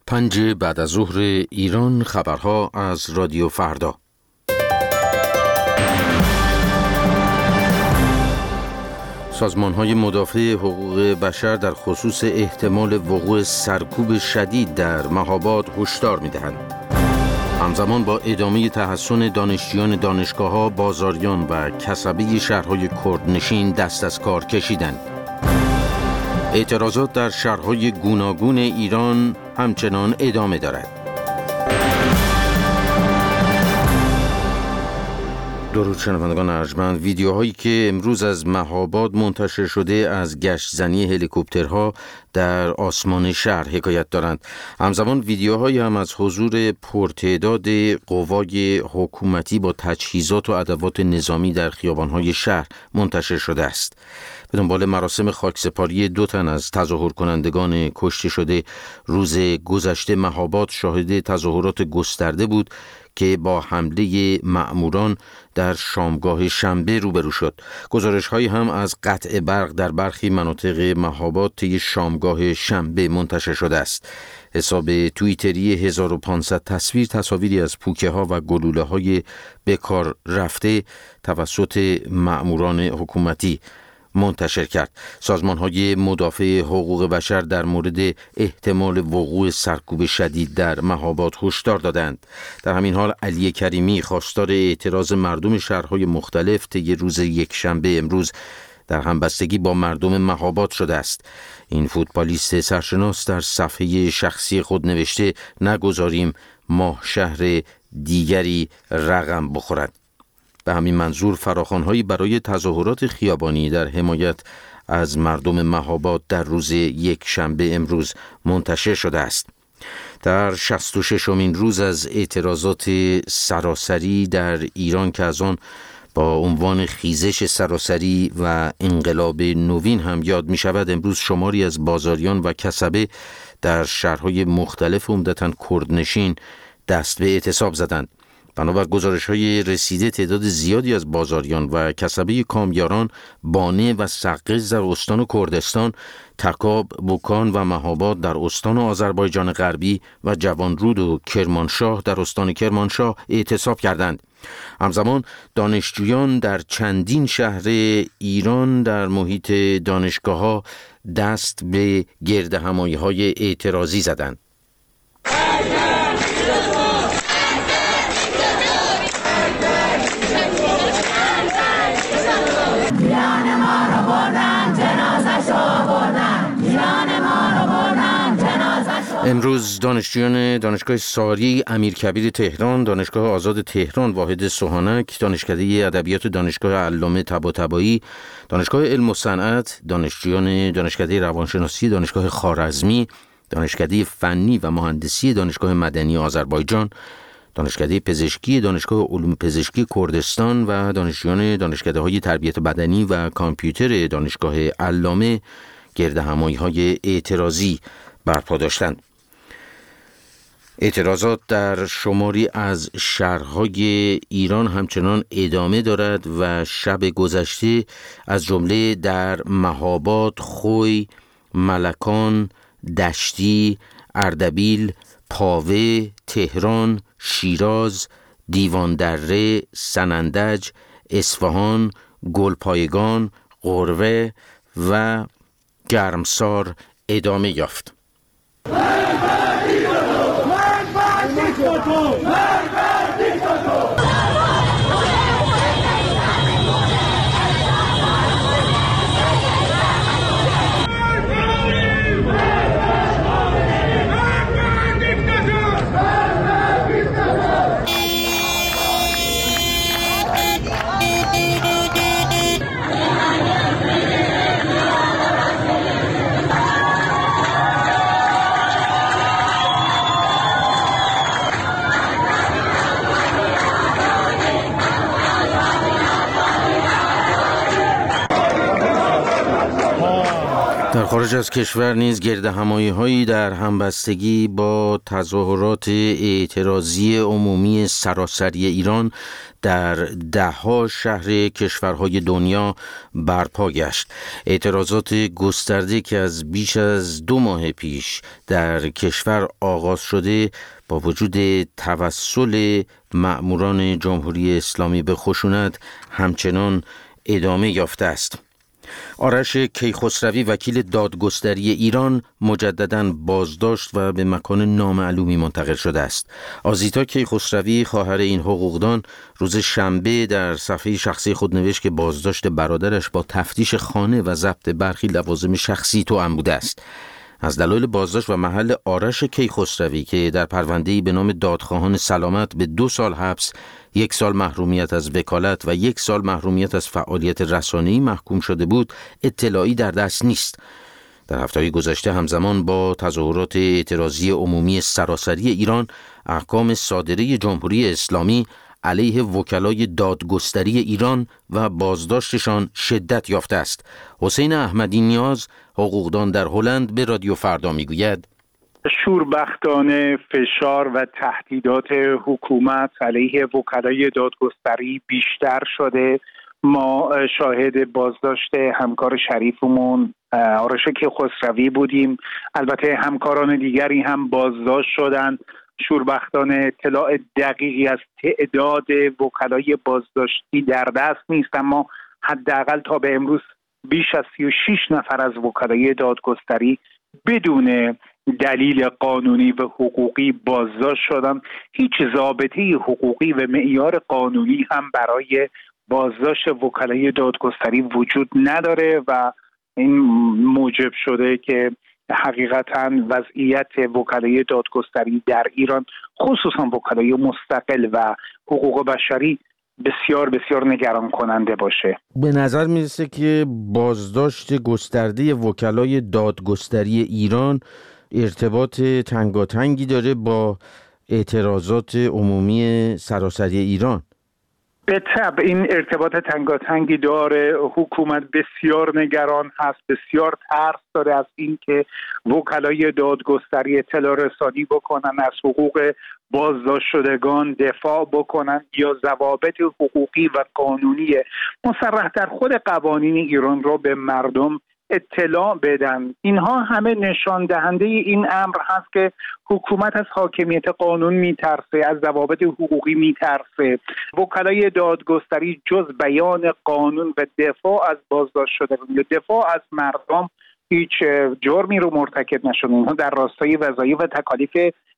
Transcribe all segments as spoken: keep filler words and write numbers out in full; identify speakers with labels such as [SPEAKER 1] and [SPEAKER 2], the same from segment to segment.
[SPEAKER 1] پنج بعد از ظهر ایران، خبرها از رادیو فردا. سازمان‌های مدافع حقوق بشر در خصوص احتمال وقوع سرکوب شدید در مهاباد هشدار می‌دهند. همزمان با ادامه تحسن دانشجویان دانشگاه‌ها، بازاریان و کسبه شهرهای کردنشین دست از کار کشیدند. اعتراضات در شهرهای گوناگون ایران همچنان ادامه دارد. درود شنوندگان ارجمند، ویدیوهایی که امروز از مهاباد منتشر شده از گشتزنی هلیکوپترها در آسمان شهر حکایت دارند. همزمان ویدیوهایی هم از حضور پرتعداد قوای حکومتی با تجهیزات و ادوات نظامی در خیابانهای شهر منتشر شده است. به دنبال مراسم خاکسپاری دو تن از تظاهر کنندگان کشته شده روز گذشته، مهاباد شاهد تظاهرات گسترده بود که با حمله مأموران در شامگاه شنبه روبرو شد. گزارش‌هایی هم از قطع برق در برخی مناطق مهاباد طی شامگاه شنبه منتشر شده است. حساب توییتری هزار و پانصد تصویر تصاویری از پوکه‌ها و گلوله‌های بکار رفته توسط مأموران حکومتی منتشر کرد. سازمان‌های مدافع حقوق بشر در مورد احتمال وقوع سرکوب شدید در مهاباد هشدار دادند. در همین حال علی کریمی، خواستار اعتراض مردم شهرهای مختلف طی روز یکشنبه امروز، در همبستگی با مردم مهاباد شده است. این فوتبالیست سرشناس در صفحه شخصی خود نوشته: نگذاریم ماه شهر دیگری رقم بخورد. به همین منظور فراخوان‌هایی برای تظاهرات خیابانی در حمایت از مردم مهاباد در روز یک شنبه امروز منتشر شده است. در شصت و ششمین روز از اعتراضات سراسری در ایران که از آن با عنوان خیزش سراسری و انقلاب نوین هم یاد می شود، امروز شماری از بازاریان و کسبه در شهرهای مختلف عمدتاً کردنشین دست به اعتصاب زدند. بنابر گزارش‌های رسیده، تعداد زیادی از بازاریان و کسبه کامیاران، بانه و سقز در استان کردستان، تکاب، بوکان و مهاباد در استان آذربایجان غربی و جوانرود و کرمانشاه در استان کرمانشاه اعتصاب کردند. همزمان دانشجویان در چندین شهر ایران در محیط دانشگاه‌ها دست به گردهمایی‌های اعتراضی زدند. امروز دانشجویان دانشگاه ساری امیرکبیر تهران، دانشگاه آزاد تهران واحد سوهانک، دانشکده ادبیات دانشگاه علامه طباطبایی، دانشگاه علم و صنعت، دانشجویان دانشکده روانشناسی دانشگاه خوارزمی، دانشکده فنی و مهندسی دانشگاه مدنی آذربایجان، دانشکده پزشکی دانشگاه علوم پزشکی کردستان و دانشجویان دانشکده‌های تربیت بدنی و کامپیوتر دانشگاه علامه گردهمایی‌های اعتراضی برپا داشتند. اعتراضات در شماری از شهرهای ایران همچنان ادامه دارد و شب گذشته از جمله در مهاباد، خوی، ملکان، دشتی، اردبیل، پاوه، تهران، شیراز، دیواندره، سنندج، اصفهان، گلپایگان، قروه و گرمسار ادامه یافت. خارج از کشور نیز گردهمایی‌هایی در همبستگی با تظاهرات اعتراضی عمومی سراسری ایران در ده‌ها شهر کشورهای دنیا برپا گشت. اعتراضات گسترده که از بیش از دو ماه پیش در کشور آغاز شده با وجود توسل مأموران جمهوری اسلامی به خشونت همچنان ادامه یافته است. آرش کیخسروی وکیل دادگستری ایران مجدداً بازداشت و به مکان نامعلومی منتقل شده است. آزیتا کیخسروی خواهر این حقوقدان روز شنبه در صفحه شخصی خود نوشت که بازداشت برادرش با تفتیش خانه و ضبط برخی لوازم شخصی توأم بوده است. از دلایل بازداشت و محل آرش کیخسروی که در پرونده‌ای به نام دادخواهان سلامت به دو سال حبس، یک سال محرومیت از وکالت و یک سال محرومیت از فعالیت رسانه‌ای محکوم شده بود، اطلاعی در دست نیست. در هفته‌های گذشته همزمان با تظاهرات اعتراضی عمومی سراسری ایران، احکام صادره جمهوری اسلامی علیه وکلای دادگستری ایران و بازداشتشان شدت یافته است. حسین احمدی نیاز، حقوقدان در هلند، به رادیو فردا میگوید:
[SPEAKER 2] شوربختانه فشار و تهدیدات حکومت علیه وکلای دادگستری بیشتر شده. ما شاهد بازداشت همکار شریفمون آرش کیخسروی بودیم. البته همکاران دیگری هم بازداشت شدند. شوربختانه اطلاع دقیقی از تعداد وکلای بازداشتی در دست نیست، اما حداقل تا به امروز بیش از سی و شش نفر از وکلای دادگستری بدون دلیل قانونی و حقوقی بازداشت شدن. هیچ ضابطه حقوقی و معیار قانونی هم برای بازداشت وکلای دادگستری وجود نداره و این موجب شده که حقیقتاً وضعیت وکلای دادگستری در ایران، خصوصا وکلای مستقل و حقوق بشری، بسیار بسیار نگران کننده باشه.
[SPEAKER 1] به نظر میرسه که بازداشت گسترده وکلای دادگستری ایران ارتباط تنگاتنگی داره با اعتراضات عمومی سراسری ایران.
[SPEAKER 2] به طبع این ارتباط تنگاتنگی داره. حکومت بسیار نگران هست، بسیار ترس داره از این که وکلای دادگستری اطلاع رسانی بکنن، از حقوق بازداشت شدگان دفاع بکنن یا ضوابط حقوقی و قانونی مصرح در خود قوانین ایران را به مردم اطلاع بدن. اینها همه نشان دهنده این امر هست که حکومت از حاکمیت قانون میترسه، از ضوابط حقوقی میترسه. وکلای دادگستری جز بیان قانون و دفاع از بازداشت شدگان یا دفاع از مردم هیچ جرمی رو مرتکب نشدن. اینها در راستای وظایف و تکالیف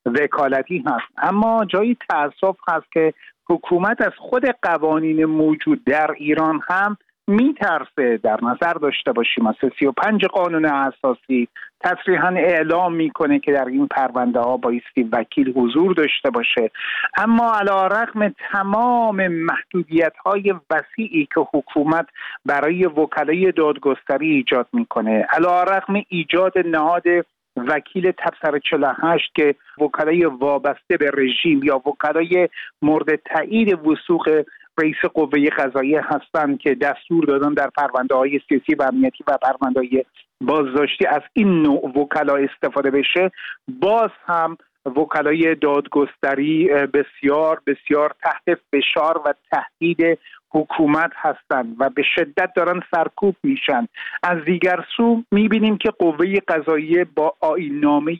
[SPEAKER 2] وکالتی هست. اما جایی تأسف هست که حکومت از خود قوانین موجود در ایران هم میترسه. در نظر داشته باشیم از سی و پنج قانون اساسی تصریحاً اعلام میکنه که در این پرونده ها بایستی وکیل حضور داشته باشه، اما علیرغم تمام محدودیت های وسیعی که حکومت برای وکلای دادگستری ایجاد میکنه، علیرغم ایجاد نهاد وکیل تبصره چهل و هشت که وکلای وابسته به رژیم یا وکلای مورد تایید وثوق رئیس قوه قضاییه هستند که دستور دادن در پرونده‌های سیاسی و امنیتی و پرونده‌های بازداشتی از این نوع وکلا استفاده بشه، باز هم وکلای دادگستری بسیار بسیار تحت فشار و تهدید حکومت هستند و به شدت دارن سرکوب میشن. از دیگر سو میبینیم که قوه قضاییه با آیین‌نامه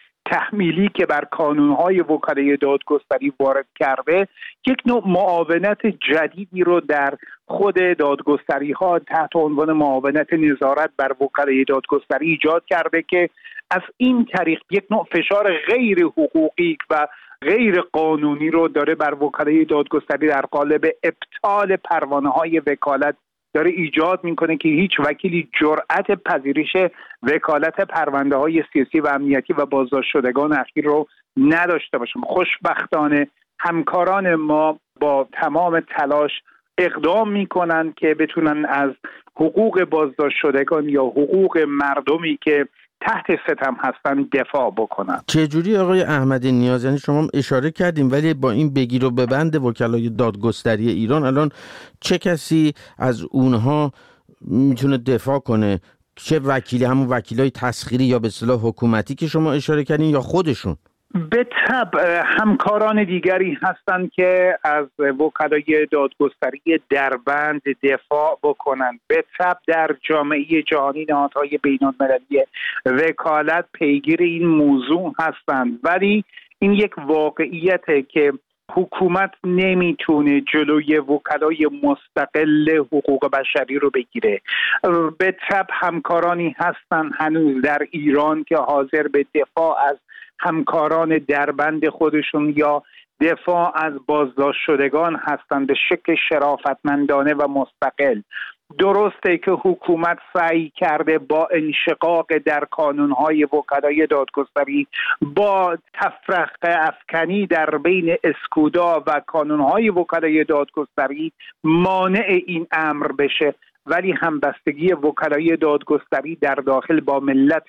[SPEAKER 2] تحمیلی که بر کانونهای وکلای دادگستری وارد کرده، یک نوع معاونت جدیدی رو در خود دادگستری ها تحت عنوان معاونت نظارت بر وکلای دادگستری ایجاد کرده که از این طریق یک نوع فشار غیر حقوقی و غیر قانونی رو داره بر وکلای دادگستری در قالب ابطال پروانه های وکالت داره ایجاد میکنه که هیچ وکیلی جرأت پذیرش وکالت پرونده های سیاسی و امنیتی و بازداشت شدگان اخیر رو نداشته باشه. خوشبختانه همکاران ما با تمام تلاش اقدام میکنن که بتونن از حقوق بازداشت شدگان یا حقوق مردمی که تحت ستم هستن دفاع بکنن.
[SPEAKER 1] چجوری آقای احمدی نیاز؟ یعنی شما اشاره کردیم، ولی با این بگیر و ببند وکلای دادگستری ایران الان چه کسی از اونها میتونه دفاع کنه؟ چه وکیلی، همون وکیلای تسخیری یا به اصطلاح حکومتی که شما اشاره کردین یا خودشون؟
[SPEAKER 2] به طبع همکاران دیگری هستند که از وکلای دادگستری دربند دفاع بکنند. به طبع در جامعه جهانی نهادهای بین‌المللی وکالت پیگیر این موضوع هستند، ولی این یک واقعیته که حکومت نمیتونه جلوی وکلای مستقل حقوق بشری رو بگیره. به طبع همکارانی هستن هنوز در ایران که حاضر به دفاع از همکاران دربند خودشون یا دفاع از بازداشت شدگان هستند به شکل شرافتمندانه و مستقل. درسته که حکومت سعی کرده با انشقاق در کانونهای وکلای دادگستری، با تفرقه افکنی در بین اسکودا و کانونهای وکلای دادگستری مانع این امر بشه، ولی همبستگی وکلای دادگستری در داخل با ملت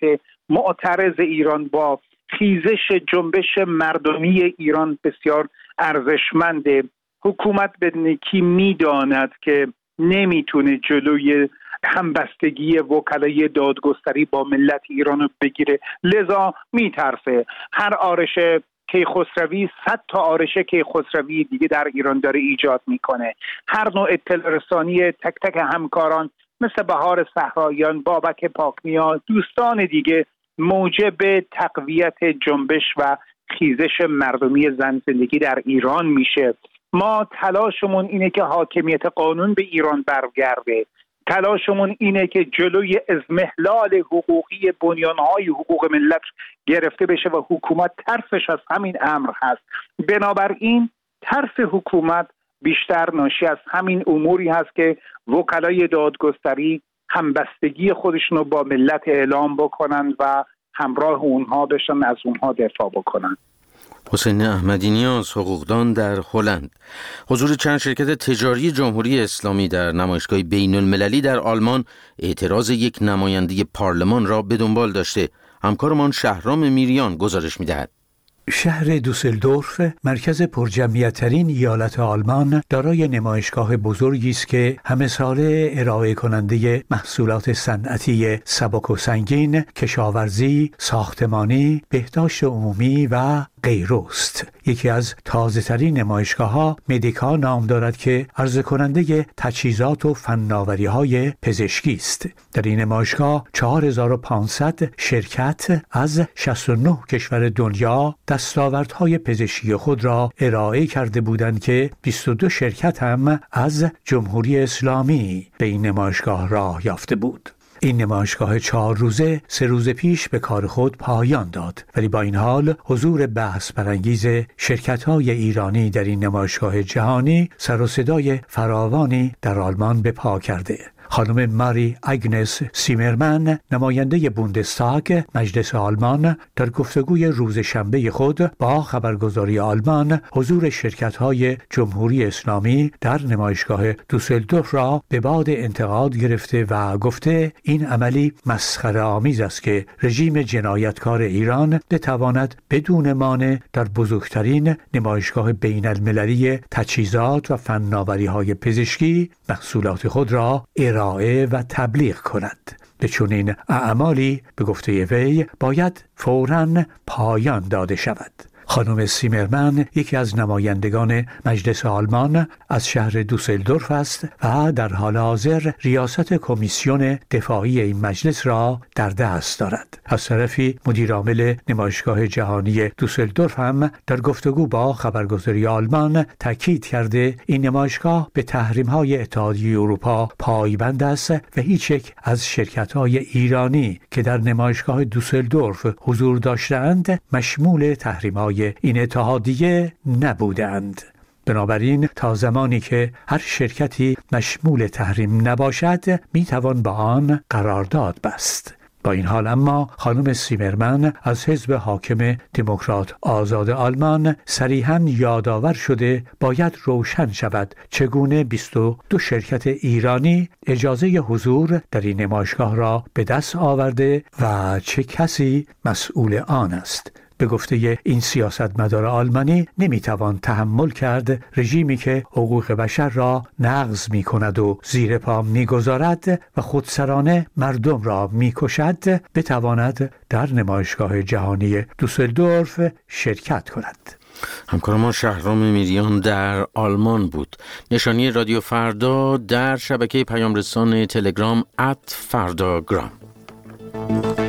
[SPEAKER 2] معترض ایران، با خیزش جنبش مردمی ایران بسیار ارزشمنده. حکومت به نکی میداند که نمیتونه جلوی همبستگی وکلای دادگستری با ملت ایران رو بگیره، لذا میترسه. هر آرش کیخسروی صد تا آرش کیخسروی دیگه در ایران داره ایجاد میکنه. هر نوع اطلاع رسانی تک تک همکاران مثل بهار صحراییان، بابک پاکنیا، دوستان دیگه موجب تقویت جنبش و خیزش مردمی زن زندگی در ایران میشه. ما تلاشمون اینه که حاکمیت قانون به ایران برگرده. تلاشمون اینه که جلوی اضمحلال حقوقی بنیانهای حقوق ملت گرفته بشه و حکومت ترسش از همین امر هست. بنابراین ترس حکومت بیشتر ناشی از همین اموری هست که وکلای دادگستری همبستگی خودشون رو با ملت اعلام بکنن و همراه اونها بشن، از اونها دفاع بکنن.
[SPEAKER 1] حسین احمدی نیاز، حقوقدان در هلند. حضور چند شرکت تجاری جمهوری اسلامی در نمایشگاه بین المللی در آلمان اعتراض یک نماینده پارلمان را به دنبال داشته. همکارمان شهرام میریان گزارش می‌دهد.
[SPEAKER 3] شهر دوسلدورف، مرکز پرجمعیت‌ترین ایالت آلمان، دارای نمایشگاه بزرگی است که همه ساله ارائه کننده محصولات صنعتی سبک و سنگین، کشاورزی، ساختمانی، بهداشت عمومی و غیروست. یکی از تازه‌ترین نمایشگاه‌ها مدیکا نام دارد که عرضه کننده تجهیزات و فناوری‌های پزشکی است. در این نمایشگاه چهار هزار و پانصد شرکت از شصت و نه کشور دنیا دستاوردهای پزشکی خود را ارائه کرده بودند که بیست و دو شرکت هم از جمهوری اسلامی به این نمایشگاه راه یافته بود. این نمایشگاه چهار روزه سه روز پیش به کار خود پایان داد، ولی با این حال حضور بحث برانگیز شرکت‌های ایرانی در این نمایشگاه جهانی سر و صدای فراوانی در آلمان به پا کرده. خانم ماری اگنس سیمرمن، نماینده بوندستاگ مجلس آلمان، در گفتگوی روز شنبه خود با خبرگزاری آلمان حضور شرکت‌های جمهوری اسلامی در نمایشگاه دوسلدورف را به باد انتقاد گرفته و گفته این عملی مسخره‌آمیز است که رژیم جنایتکار ایران بتواند بدون مانع در بزرگترین نمایشگاه بین المللی تجهیزات و فناوری‌های پزشکی محصولات خود را ارائه و تبلیغ کند. به چنین اعمالی به گفته وی باید فوراً پایان داده شود. خانم سیمرمن یکی از نمایندگان مجلس آلمان از شهر دوسلدورف است و در حال حاضر ریاست کمیسیون دفاعی این مجلس را در دست دارد. از طرفی مدیر عامل نمایشگاه جهانی دوسلدورف هم در گفتگو با خبرگزاری آلمان تاکید کرده این نمایشگاه به تحریم‌های اتحادیه اروپا پایبند است و هیچ یک از شرکت‌های ایرانی که در نمایشگاه دوسلدورف حضور داشتند مشمول تحریم‌های این اتحادیه نبودند. بنابراین تا زمانی که هر شرکتی مشمول تحریم نباشد میتوان با آن قرارداد بست. با این حال اما خانم سیمرمن از حزب حاکم دموکرات آزاد آلمان صریحاً یادآور شده باید روشن شود چگونه بیست و دو شرکت ایرانی اجازه حضور در این نمایشگاه را به دست آورده و چه کسی مسئول آن است. به گفته این سیاستمدار آلمانی نمیتوان تحمل کرد رژیمی که حقوق بشر را نقض می کند و زیر پا می گذارد و خودسرانه مردم را می کشد بتواند در نمایشگاه جهانی دوسلدورف شرکت کند.
[SPEAKER 1] همکار ما شهرام میریان در آلمان بود. نشانی رادیو فردا در شبکه پیامرسان تلگرام ات فرداگرام.